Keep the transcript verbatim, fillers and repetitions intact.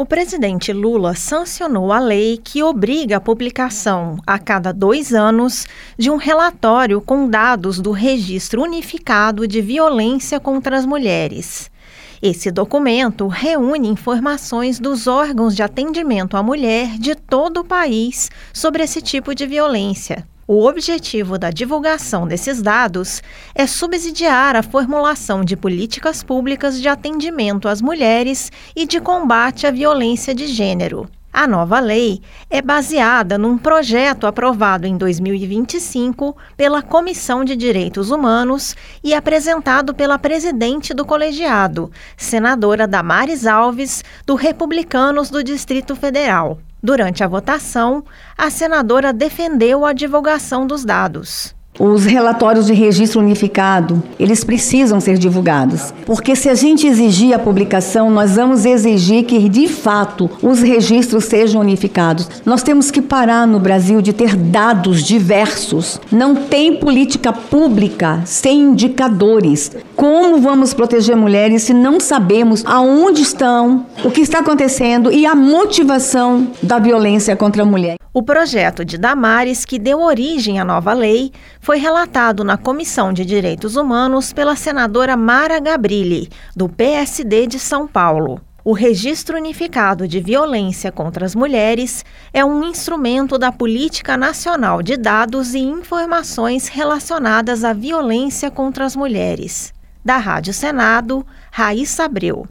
O presidente Lula sancionou a lei que obriga a publicação, a cada dois anos, de um relatório com dados do Registro Unificado de Violência contra as Mulheres. Esse documento reúne informações dos órgãos de atendimento à mulher de todo o país sobre esse tipo de violência. O objetivo da divulgação desses dados é subsidiar a formulação de políticas públicas de atendimento às mulheres e de combate à violência de gênero. A nova lei é baseada num projeto aprovado em dois mil e vinte e cinco pela Comissão de Direitos Humanos e apresentado pela presidente do colegiado, senadora Damares Alves, do Republicanos do Distrito Federal. Durante a votação, a senadora defendeu a divulgação dos dados. Os relatórios de registro unificado, eles precisam ser divulgados, porque se a gente exigir a publicação, nós vamos exigir que, de fato, os registros sejam unificados. Nós temos que parar no Brasil de ter dados diversos. Não tem política pública sem indicadores. Como vamos proteger mulheres se não sabemos aonde estão, o que está acontecendo e a motivação da violência contra a mulher? O projeto de Damares, que deu origem à nova lei, foi relatado na Comissão de Direitos Humanos pela senadora Mara Gabrilli, do P S D de São Paulo. O Registro Unificado de Violência contra as Mulheres é um instrumento da Política Nacional de Dados e Informações relacionadas à violência contra as mulheres. Da Rádio Senado, Raíssa Abreu.